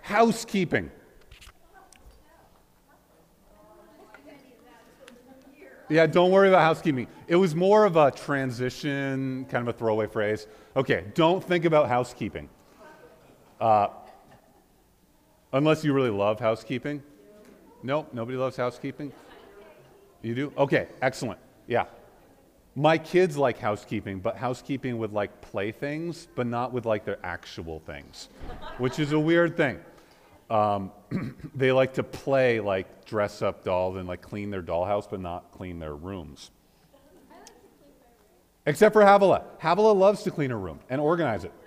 housekeeping. Yeah, don't worry about housekeeping. It was more of a transition, kind of a throwaway phrase. Okay, don't think about housekeeping. Unless you really love housekeeping. No, nobody loves housekeeping? You do? Okay, excellent. Yeah. My kids like housekeeping, but housekeeping with like playthings, but not with like their actual things, which is a weird thing. They like to play like dress up dolls and like clean their dollhouse, but not clean their rooms. Except for Havilah. Havilah loves to clean her room and organize it.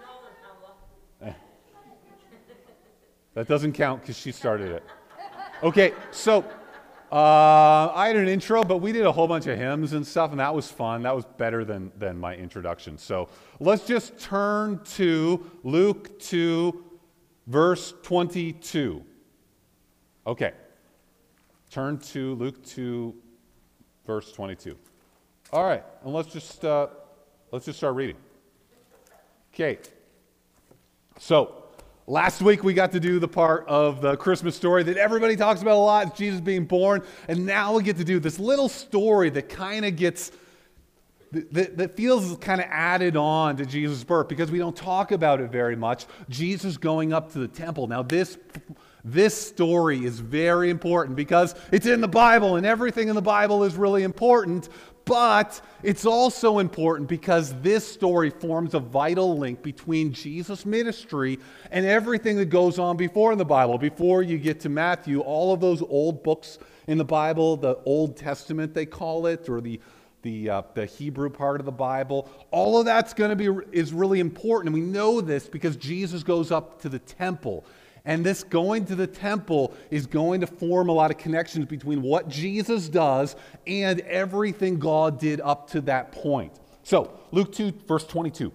That doesn't count because she started it. Okay, so I had an intro, but we did a whole bunch of hymns and stuff, and that was fun. That was better than my introduction. So let's just turn to Luke 2, verse 22. Okay. Turn to Luke 2, verse 22. All right, and let's just start reading. Okay. So last week we got to do the part of the Christmas story that everybody talks about a lot, it's Jesus being born, and now we get to do this little story that kind of gets that feels kind of added on to Jesus' birth because we don't talk about it very much. Jesus going up to the temple. Now this story is very important because it's in the Bible and everything in the Bible is really important, but it's also important because this story forms a vital link between Jesus' ministry and everything that goes on before in the Bible. Before you get to Matthew, all of those old books in the Bible, the Old Testament they call it, or the Hebrew part of the Bible, all of that's is really important. And we know this because Jesus goes up to the temple. And this going to the temple is going to form a lot of connections between what Jesus does and everything God did up to that point. So, Luke 2, verse 22.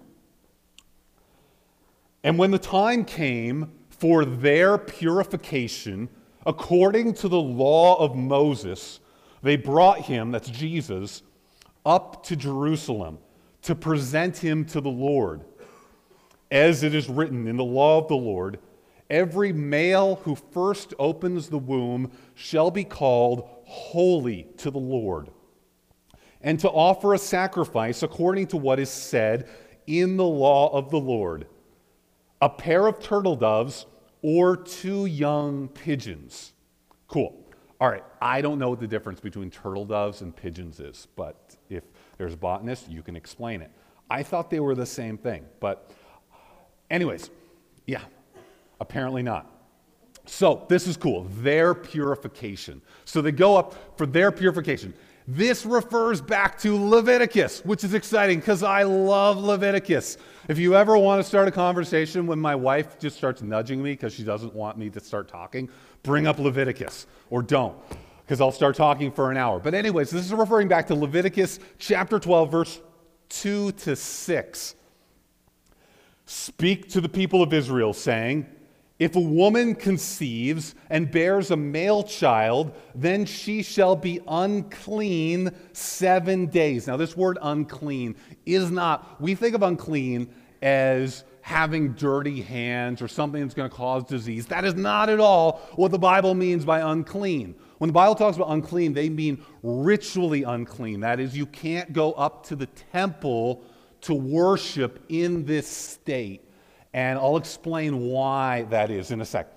And when the time came for their purification, according to the law of Moses, they brought him, that's Jesus, up to Jerusalem to present him to the Lord. As it is written in the law of the Lord, every male who first opens the womb shall be called holy to the Lord, and to offer a sacrifice according to what is said in the law of the Lord, a pair of turtle doves or 2 young pigeons. Cool. All right, I don't know what the difference between turtle doves and pigeons is, but if there's botanists, you can explain it. I thought they were the same thing, but anyways, yeah, apparently not. So this is cool, their purification. So they go up for their purification. This refers back to Leviticus, which is exciting because I love Leviticus. If you ever want to start a conversation when my wife just starts nudging me because she doesn't want me to start talking, bring up Leviticus, or don't, because I'll start talking for an hour. But anyways, this is referring back to Leviticus chapter 12, verse 2 to 6. Speak to the people of Israel, saying, if a woman conceives and bears a male child, then she shall be unclean 7 days. Now, this word unclean is not, we think of unclean as having dirty hands or something that's going to cause disease. That is not at all what the Bible means by unclean. When the Bible talks about unclean, they mean ritually unclean. That is, you can't go up to the temple to worship in this state. And I'll explain why that is in a sec.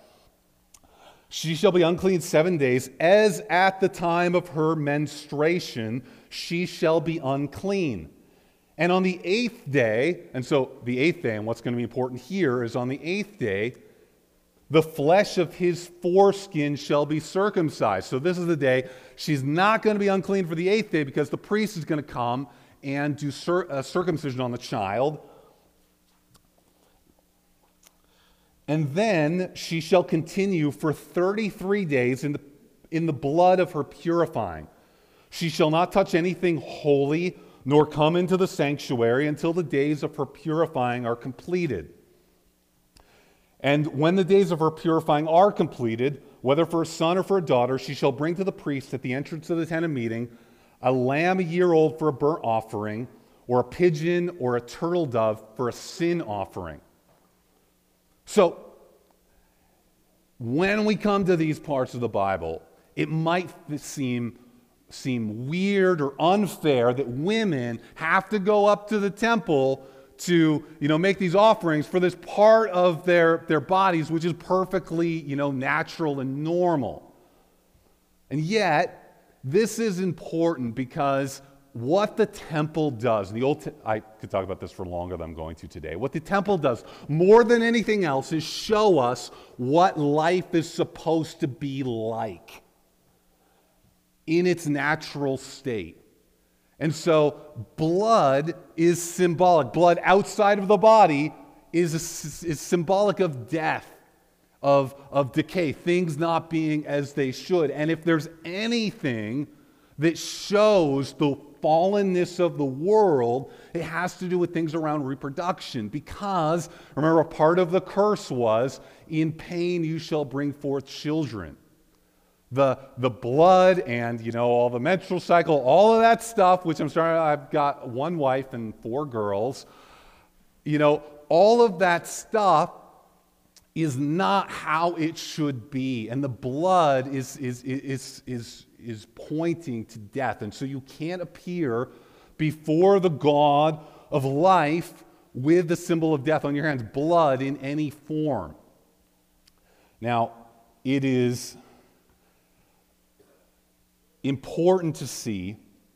She shall be unclean 7 days, as at the time of her menstruation she shall be unclean. And on the 8th day, and so the 8th day, and what's going to be important here is on the 8th day, the flesh of his foreskin shall be circumcised. So this is the day she's not going to be unclean for the 8th day because the priest is going to come and do circumcision on the child. And then she shall continue for 33 days in the blood of her purifying. She shall not touch anything holy, nor come into the sanctuary until the days of her purifying are completed. And when the days of her purifying are completed, whether for a son or for a daughter, she shall bring to the priest at the entrance of the tent of meeting a lamb a year old for a burnt offering, or a pigeon or a turtle dove for a sin offering. So, when we come to these parts of the Bible, it might seem weird or unfair that women have to go up to the temple to, make these offerings for this part of their bodies, which is perfectly, natural and normal. And yet, this is important because what the temple does, I could talk about this for longer than I'm going to today. What the temple does, more than anything else, is show us what life is supposed to be like in its natural state. And so blood is symbolic. Blood outside of the body is symbolic of death, of decay, things not being as they should. And if there's anything that shows the fallenness of the world, it has to do with things around reproduction. Because, remember, part of the curse was, in pain you shall bring forth children. The blood and, all the menstrual cycle, all of that stuff, which I've got one wife and 4 girls, all of that stuff is not how it should be. And the blood is pointing to death. And so you can't appear before the God of life with the symbol of death on your hands, blood in any form. Now, it is important to see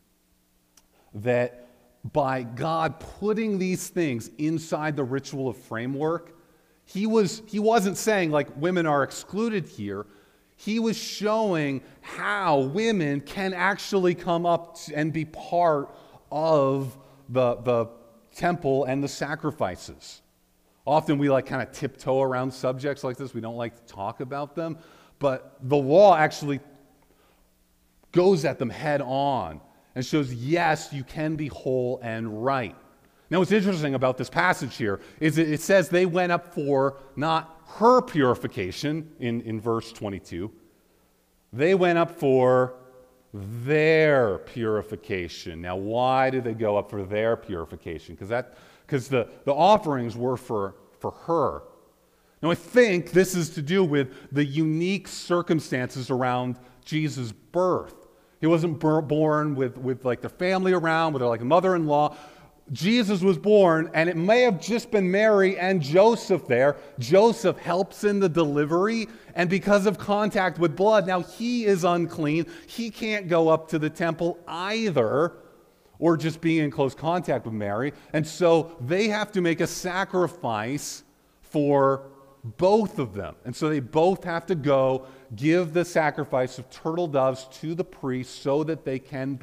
that by God putting these things inside the ritual of framework, he wasn't saying like women are excluded here. He was showing how women can actually come up and be part of the temple and the sacrifices. Often we kind of tiptoe around subjects like this. We don't like to talk about them. But the law actually goes at them head on and shows, yes, you can be whole and right. Now, what's interesting about this passage here is it says they went up for not her purification in verse 22. They went up for their purification. Now, why did they go up for their purification? Because the offerings were for her. Now, I think this is to do with the unique circumstances around Jesus' birth. He wasn't born with like the family around, with like a mother-in-law. Jesus was born, and it may have just been Mary and Joseph there. Joseph helps in the delivery, and because of contact with blood, now he is unclean. He can't go up to the temple either, or just being in close contact with Mary. And so they have to make a sacrifice for both of them. And so they both have to go give the sacrifice of turtle doves to the priest so that they can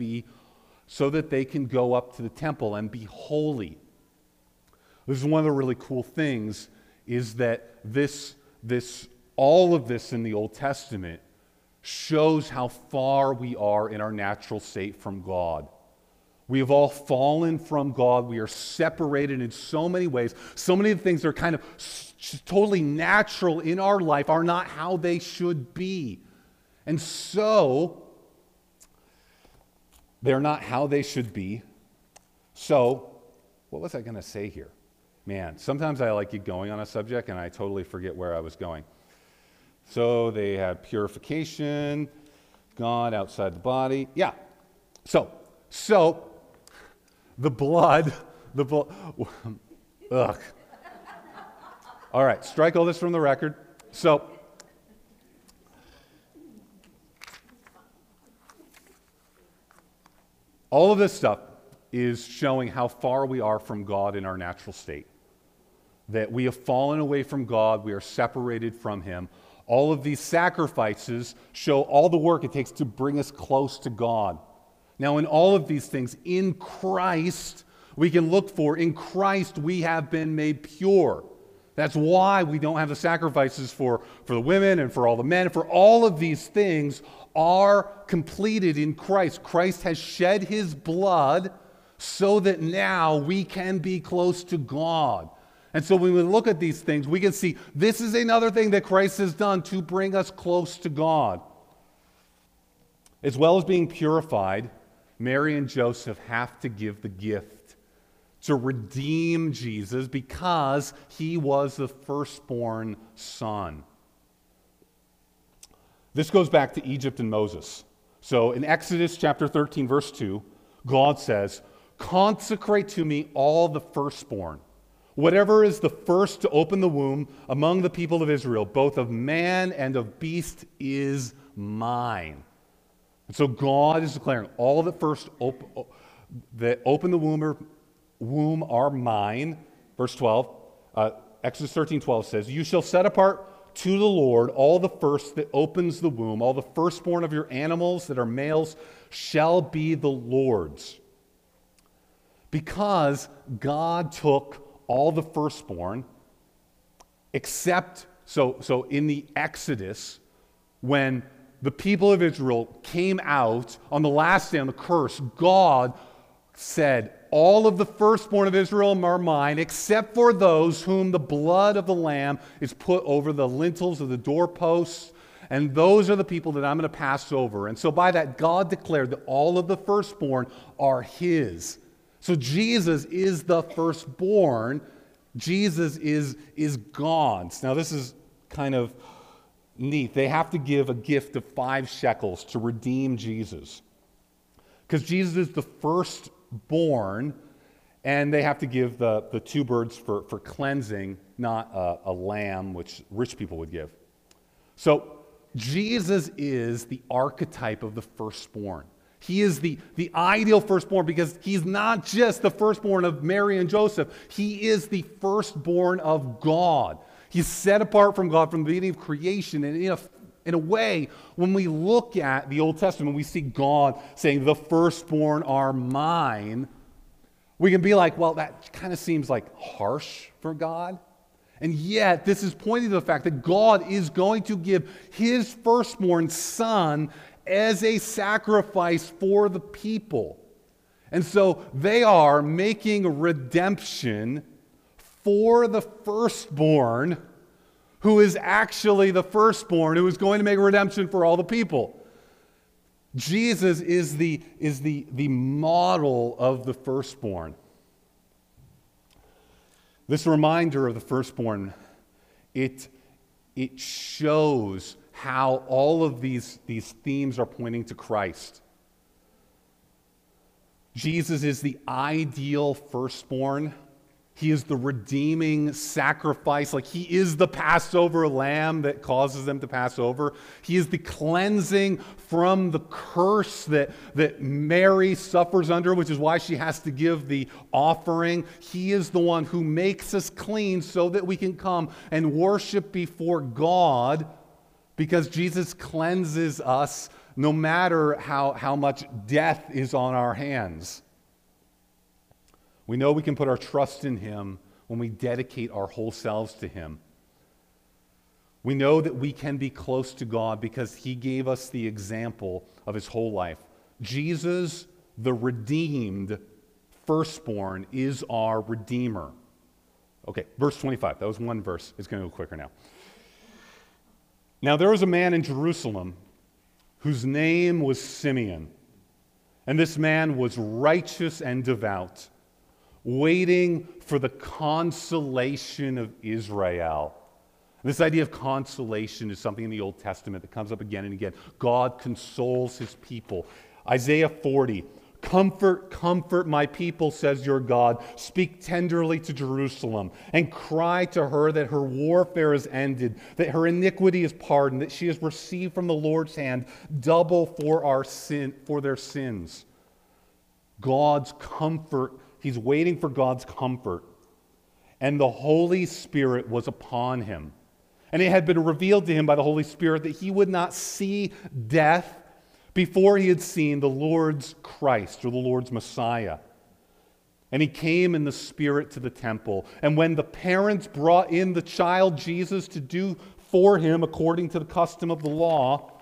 go up to the temple and be holy. This is one of the really cool things, is that all of this in the Old Testament shows how far we are in our natural state from God. We have all fallen from God. We are separated in so many ways. So many of the things that are kind of totally natural in our life are not how they should be. And so, they're not how they should be. So, what was I going to say here? Man, sometimes I get going on a subject and I totally forget where I was going. So, they had purification, God outside the body. Yeah. So, the blood, ugh. All right, strike all this from the record. So, all of this stuff is showing how far we are from God in our natural state. That we have fallen away from God, we are separated from Him. All of these sacrifices show all the work it takes to bring us close to God. Now, in all of these things, in Christ, in Christ we have been made pure. That's why we don't have the sacrifices for the women and for all the men. For all of these things are completed in Christ. Christ has shed His blood so that now we can be close to God. And so when we look at these things, we can see this is another thing that Christ has done to bring us close to God. As well as being purified, Mary and Joseph have to give the gift to redeem Jesus because He was the firstborn son. This goes back to Egypt and Moses. So in Exodus chapter 13, verse 2, God says, "Consecrate to me all the firstborn. Whatever is the first to open the womb among the people of Israel, both of man and of beast, is mine." And so God is declaring all that first that open the womb are mine. Verse 12, Exodus 13:12 says, "You shall set apart to the Lord all the first that opens the womb, all the firstborn of your animals that are males shall be the Lord's." Because God took all the firstborn, except, so in the Exodus, when the people of Israel came out on the last day on the curse, God said, "All of the firstborn of Israel are mine, except for those whom the blood of the Lamb is put over the lintels of the doorposts, and those are the people that I'm going to pass over." And so by that, God declared that all of the firstborn are His. So Jesus is the firstborn. Jesus is God's. Now this is kind of neat. They have to give a gift of 5 shekels to redeem Jesus, because Jesus is the firstborn, and they have to give the 2 birds for cleansing, not a lamb, which rich people would give. So Jesus is the archetype of the firstborn. He is the ideal firstborn, because he's not just the firstborn of Mary and Joseph. He is the firstborn of God. He's set apart from God from the beginning of creation. And in a way, when we look at the Old Testament, we see God saying, "The firstborn are mine," we can be like, well, that kind of seems like harsh for God. And yet, this is pointing to the fact that God is going to give His firstborn Son as a sacrifice for the people. And so they are making redemption for the firstborn, who is actually the firstborn, who is going to make a redemption for all the people. Jesus is the model of the firstborn. This reminder of the firstborn, it shows how all of these themes are pointing to Christ. Jesus is the ideal firstborn. He is the redeeming sacrifice. Like, He is the Passover lamb that causes them to pass over. He is the cleansing from the curse that Mary suffers under, which is why she has to give the offering. He is the one who makes us clean so that we can come and worship before God, because Jesus cleanses us no matter how much death is on our hands. We know we can put our trust in Him when we dedicate our whole selves to Him. We know that we can be close to God because He gave us the example of His whole life. Jesus, the redeemed firstborn, is our Redeemer. Okay, verse 25. That was one verse. It's going to go quicker now. "Now there was a man in Jerusalem whose name was Simeon, and this man was righteous and devout, waiting for the consolation of Israel." This idea of consolation is something in the Old Testament that comes up again and again. God consoles His people. Isaiah 40, "Comfort, comfort my people, says your God. Speak tenderly to Jerusalem and cry to her that her warfare is ended, that her iniquity is pardoned, that she has received from the Lord's hand double for their sins." God's comfort. He's waiting for God's comfort. "And the Holy Spirit was upon him. And it had been revealed to him by the Holy Spirit that he would not see death before he had seen the Lord's Christ," or the Lord's Messiah. "And he came in the Spirit to the temple. And when the parents brought in the child Jesus to do for him according to the custom of the law,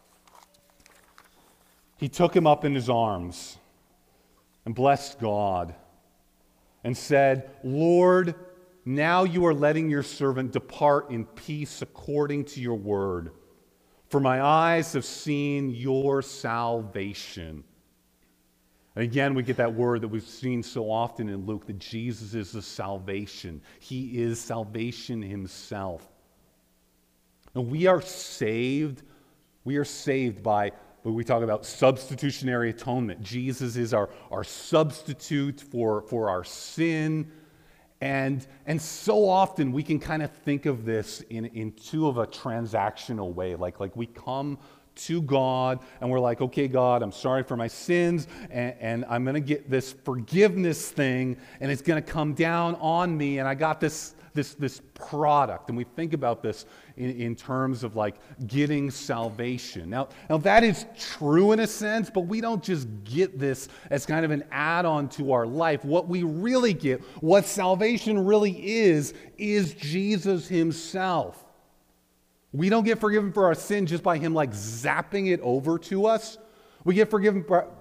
he took him up in his arms and blessed God and said, 'Lord, now you are letting your servant depart in peace according to your word. For my eyes have seen your salvation.'" And again, we get that word that we've seen so often in Luke, that Jesus is the salvation. He is salvation Himself. And we are saved We are saved by what we talk about substitutionary atonement. Jesus is our substitute for our sin. And so often we can kind of think of this in too of a transactional way. Like we come to God and we're like, okay, God, I'm sorry for my sins, and I'm going to get this forgiveness thing, and it's going to come down on me, and I got this product. And we think about this in terms of like getting salvation. Now that is true in a sense, but we don't just get this as kind of an add-on to our life. What we really get, what salvation really is Jesus himself. We don't get forgiven for our sin just by him like zapping it over to us. We get forgiven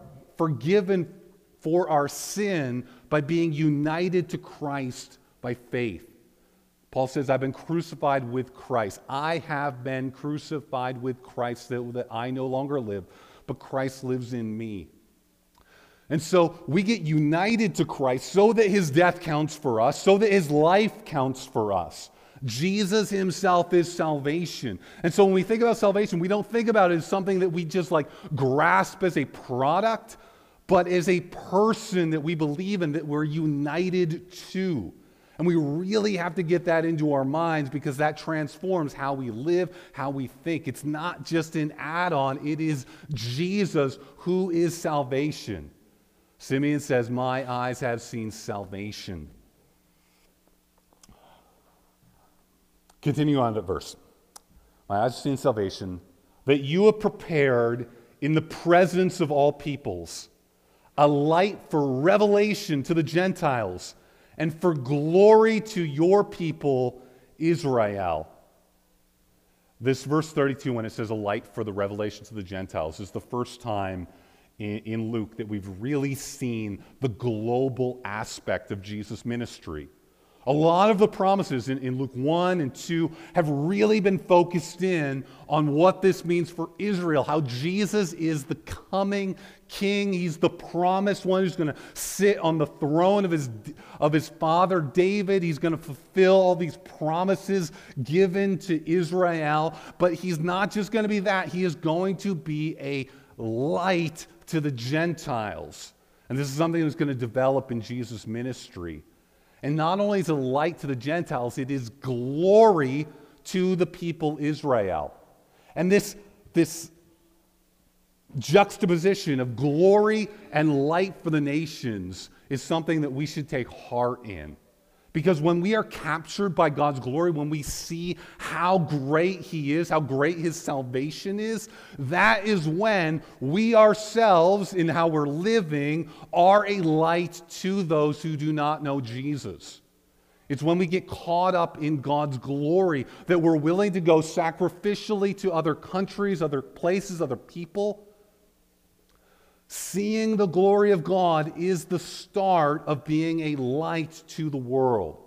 for our sin by being united to Christ by faith. Paul says, I've been crucified with Christ. I have been crucified with Christ, that I no longer live, but Christ lives in me. And so we get united to Christ so that his death counts for us, so that his life counts for us. Jesus himself is salvation. And so when we think about salvation, we don't think about it as something that we just like grasp as a product, but as a person that we believe in, that we're united to. And we really have to get that into our minds, because that transforms how we live, how we think. It's not just an add-on. It is Jesus who is salvation. Simeon says, my eyes have seen salvation. Continue on to verse. My eyes have seen salvation, that you have prepared in the presence of all peoples a light for revelation to the Gentiles and for glory to your people, Israel. This verse 32, when it says a light for the revelation to the Gentiles, is the first time in Luke that we've really seen the global aspect of Jesus' ministry. A lot of the promises in Luke 1 and 2 have really been focused in on what this means for Israel, how Jesus is the coming king. He's the promised one who's going to sit on the throne of his father David. He's going to fulfill all these promises given to Israel. But he's not just going to be that. He is going to be a light to the Gentiles. And this is something that's going to develop in Jesus' ministry. And not only is it a light to the Gentiles, it is glory to the people Israel. And this juxtaposition of glory and light for the nations is something that we should take heart in. Because when we are captured by God's glory, when we see how great he is, how great his salvation is, that is when we ourselves, in how we're living, are a light to those who do not know Jesus. It's when we get caught up in God's glory that we're willing to go sacrificially to other countries, other places, other people. Seeing the glory of God is the start of being a light to the world.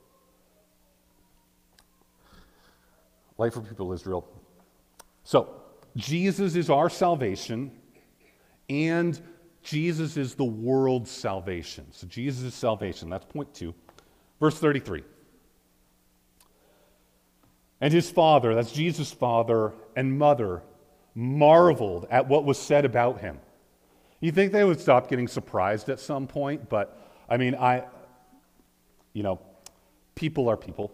Light for people of Israel. So, Jesus is our salvation, and Jesus is the world's salvation. So Jesus is salvation. That's point 2. Verse 33. And his father, that's Jesus' father and mother, marveled at what was said about him. You think they would stop getting surprised at some point, but I mean, people are people.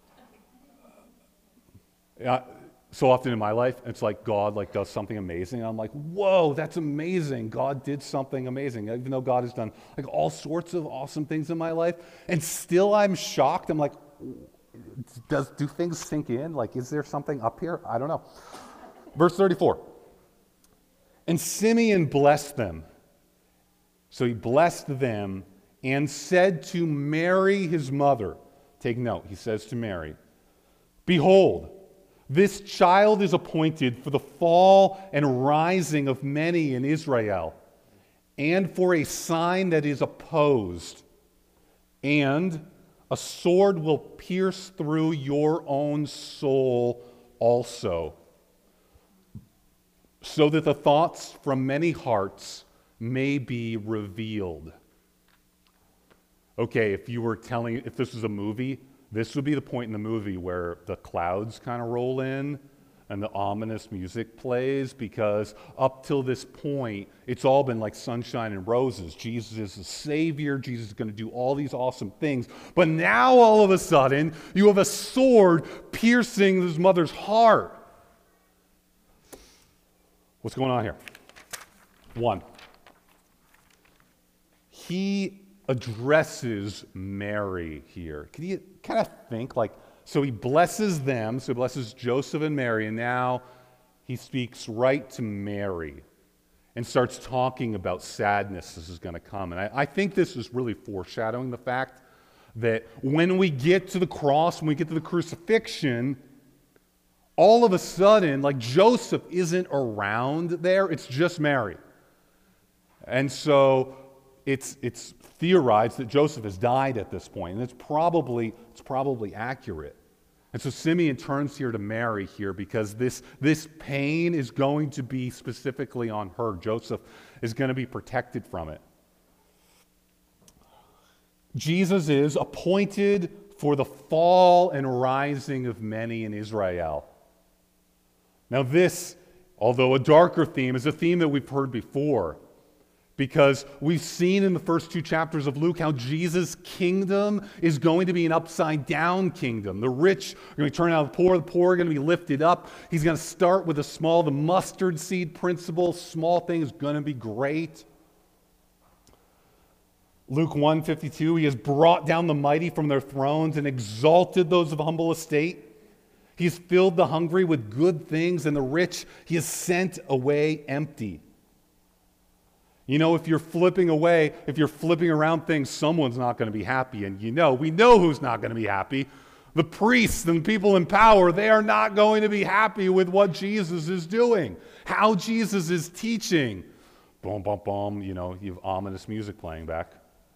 So often in my life, it's like God does something amazing. I'm like, whoa, that's amazing. God did something amazing. Even though God has done like all sorts of awesome things in my life, and still I'm shocked. I'm like, do things sink in? Like, is there something up here? I don't know. Verse 34. And Simeon blessed them. So he blessed them and said to Mary, his mother, take note, he says to Mary, behold, this child is appointed for the fall and rising of many in Israel, and for a sign that is opposed, and a sword will pierce through your own soul also, so that the thoughts from many hearts may be revealed. Okay, if this was a movie, this would be the point in the movie where the clouds kind of roll in, and the ominous music plays, because up till this point, it's all been like sunshine and roses. Jesus is the Savior. Jesus is going to do all these awesome things. But now, all of a sudden, you have a sword piercing his mother's heart. What's going on here? One, he addresses Mary here. Can you kind of think like, so he blesses them, so he blesses Joseph and Mary, and now he speaks right to Mary and starts talking about sadness this is going to come. And I think this is really foreshadowing the fact that when we get to the cross, when we get to the crucifixion, all of a sudden, like Joseph isn't around there, it's just Mary. And so it's theorized that Joseph has died at this point, and it's probably accurate. And so Simeon turns here to Mary here because this pain is going to be specifically on her. Joseph is going to be protected from it. Jesus is appointed for the fall and rising of many in Israel. Now this, although a darker theme, is a theme that we've heard before, because we've seen in the first 2 chapters of Luke how Jesus' kingdom is going to be an upside-down kingdom. The rich are going to turn out the poor are going to be lifted up. He's going to start with the mustard seed principle. Small thing is going to be great. Luke 1:52, he has brought down the mighty from their thrones and exalted those of humble estate. He's filled the hungry with good things, and the rich he has sent away empty. You know, if you're flipping around things, someone's not going to be happy. And we know who's not going to be happy. The priests and people in power, they are not going to be happy with what Jesus is doing, how Jesus is teaching. Boom, boom, boom, you have ominous music playing back.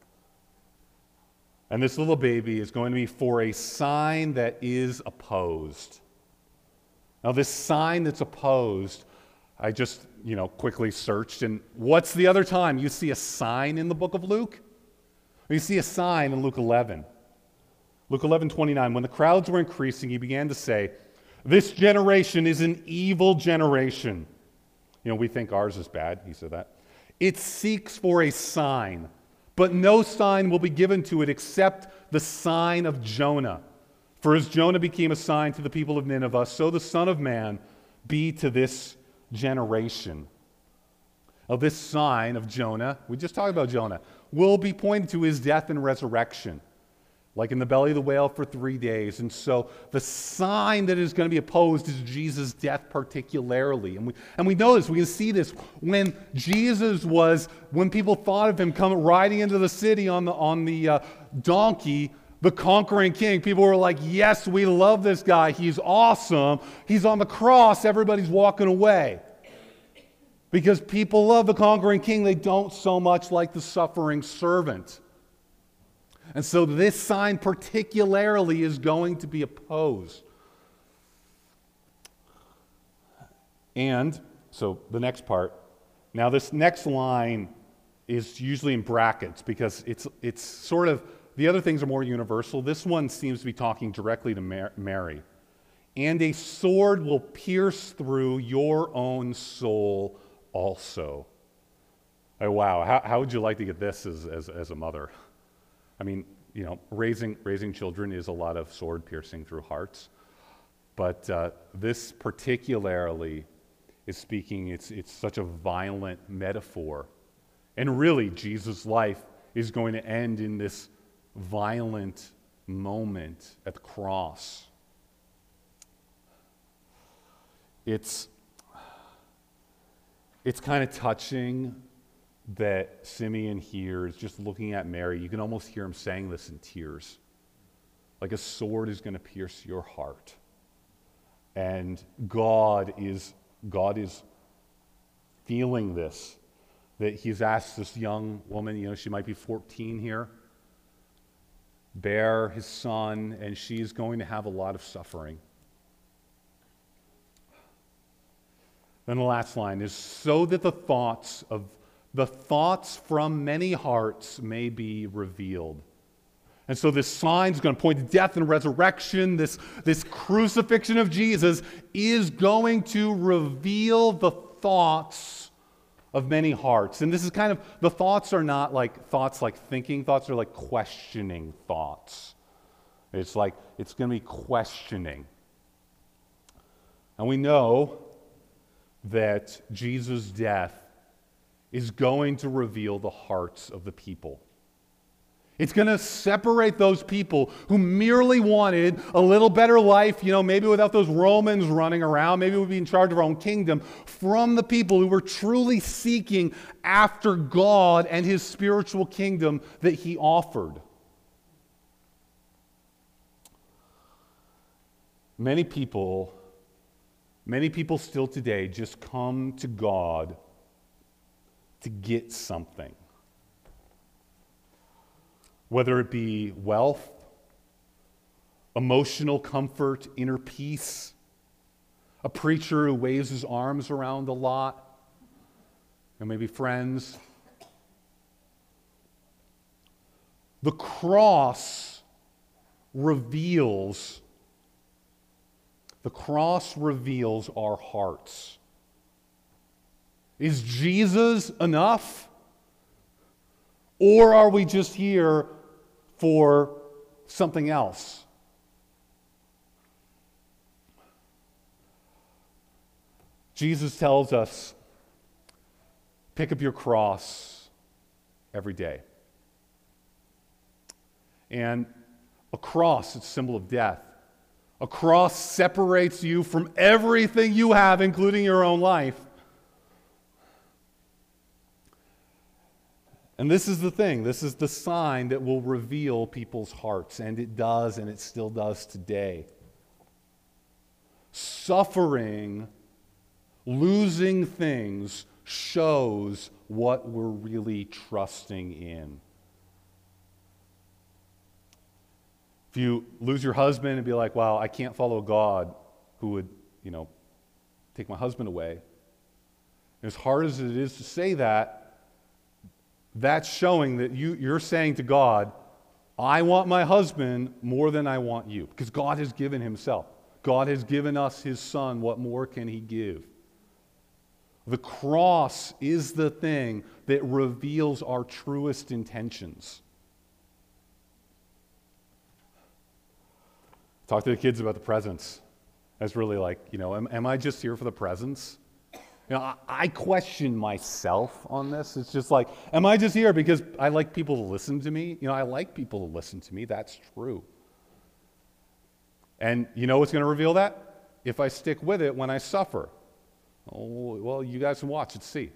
And this little baby is going to be for a sign that is opposed. Now, this sign that's opposed, I just, quickly searched, and what's the other time you see a sign in the book of Luke? You see a sign in Luke 11. Luke 11:29, when the crowds were increasing, he began to say, "This generation is an evil generation." We think ours is bad, he said that. "It seeks for a sign, but no sign will be given to it except the sign of Jonah. For as Jonah became a sign to the people of Nineveh, so the Son of Man be to this generation." Of this sign of Jonah, we just talked about Jonah, will be pointed to his death and resurrection, like in the belly of the whale for 3 days. And so the sign that is going to be opposed is Jesus' death particularly. And we know this, we can see this when when people thought of him coming riding into the city on the donkey, the conquering king, people were like, yes, we love this guy. He's awesome. He's on the cross. Everybody's walking away. Because people love the conquering king. They don't so much like the suffering servant. And so this sign particularly is going to be opposed. And so the next part. Now this next line is usually in brackets because it's sort of, the other things are more universal. This one seems to be talking directly to Mary. "And a sword will pierce through your own soul also." Oh, wow. How would you like to get this as a mother? I mean, raising children is a lot of sword piercing through hearts. But this particularly is speaking, it's such a violent metaphor. And really, Jesus' life is going to end in this violent moment at the cross. It's kind of touching that Simeon here is just looking at Mary. You can almost hear him saying this in tears. Like a sword is going to pierce your heart. And God is feeling this, that he's asked this young woman, she might be 14 here, bear his son, and she's going to have a lot of suffering. Then the last line is, so that the thoughts from many hearts may be revealed. And so this sign is going to point to death and resurrection. This crucifixion of Jesus is going to reveal the thoughts of many hearts. And this is kind of, the thoughts are not like thoughts like thinking thoughts, are like questioning thoughts. It's like, it's going to be questioning. And we know that Jesus' death is going to reveal the hearts of the people. It's going to separate those people who merely wanted a little better life, maybe without those Romans running around, maybe we'd be in charge of our own kingdom, from the people who were truly seeking after God and his spiritual kingdom that he offered. Many people still today just come to God to get something. Whether it be wealth, emotional comfort, inner peace, a preacher who waves his arms around a lot, and maybe friends. The cross reveals our hearts. Is Jesus enough? Or are we just here for something else? Jesus tells us, pick up your cross every day. And a cross is a symbol of death. A cross separates you from everything you have, including your own life. And this is the thing, this is the sign that will reveal people's hearts, and it does, and it still does today. Suffering, losing things, shows what we're really trusting in. If you lose your husband and be like, wow, I can't follow a God who would, take my husband away. As hard as it is to say that, that's showing that you're saying to God, I want my husband more than I want you. Because God has given himself. God has given us his son. What more can he give? The cross is the thing that reveals our truest intentions. Talk to the kids about the presents. That's really like, am I just here for the presents? I question myself on this. It's just like, am I just here because I like people to listen to me? I like people to listen to me. That's true. And what's going to reveal that? If I stick with it when I suffer. Oh, well, you guys can watch and see.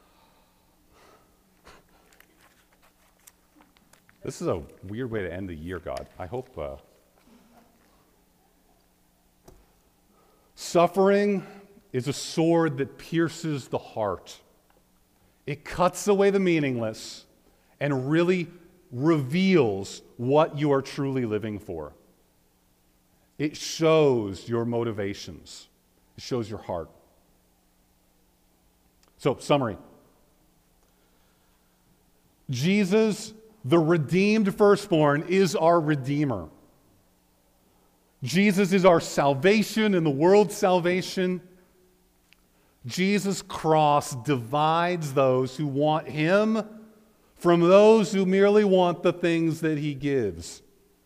This is a weird way to end the year, God. I hope... Suffering is a sword that pierces the heart. It cuts away the meaningless and really reveals what you are truly living for. It shows your motivations. It shows your heart. So, summary. Jesus, the redeemed firstborn, is our Redeemer. Jesus is our salvation and the world's salvation. Jesus' cross divides those who want him from those who merely want the things that he gives.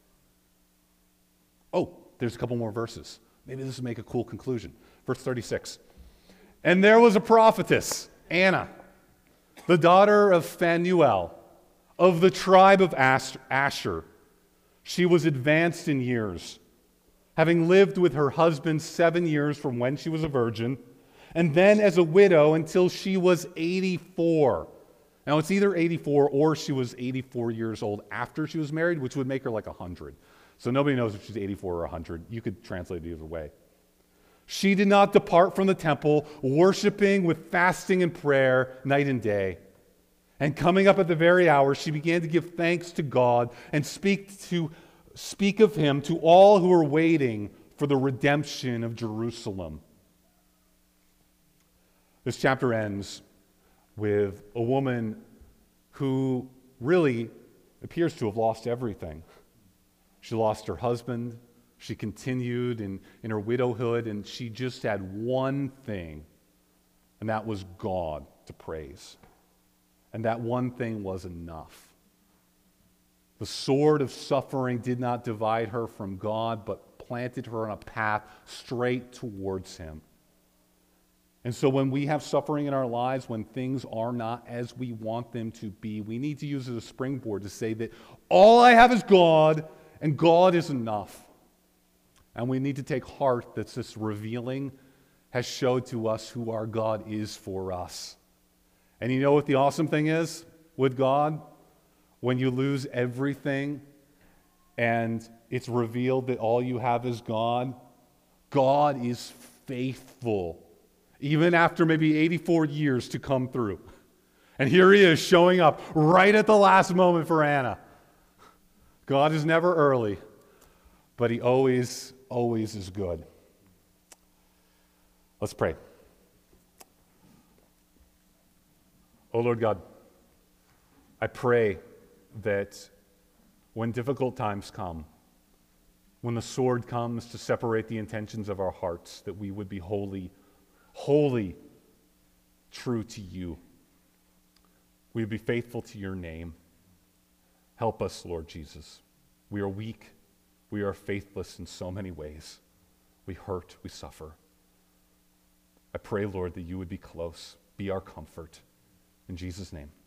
Oh, there's a couple more verses. Maybe this will make a cool conclusion. Verse 36. And there was a prophetess, Anna, the daughter of Phanuel, of the tribe of Asher. She was advanced in years, having lived with her husband 7 years from when she was a virgin, and then as a widow until she was 84. Now, it's either 84 or she was 84 years old after she was married, which would make her like 100. So nobody knows if she's 84 or 100. You could translate it either way. She did not depart from the temple, worshiping with fasting and prayer night and day. And coming up at the very hour, she began to give thanks to God and speak of him to all who were waiting for the redemption of Jerusalem. This chapter ends with a woman who really appears to have lost everything. She lost her husband. She continued in her widowhood, and she just had one thing, and that was God to praise. And that one thing was enough. The sword of suffering did not divide her from God, but planted her on a path straight towards Him. And so when we have suffering in our lives, when things are not as we want them to be, we need to use it as a springboard to say that all I have is God, and God is enough. And we need to take heart that this revealing has showed to us who our God is for us. And you know what the awesome thing is with God? When you lose everything and it's revealed that all you have is God, God is faithful, even after maybe 84 years to come through. And here He is showing up right at the last moment for Anna. God is never early, but He always is good. Let's pray. Oh Lord God, I pray that when difficult times come, when the sword comes to separate the intentions of our hearts, that we would be wholly true to You. We would be faithful to Your name. Help us, Lord Jesus. We are weak. We are faithless in so many ways. We hurt. We suffer. I pray, Lord, that You would be close. Be our comfort. In Jesus' name.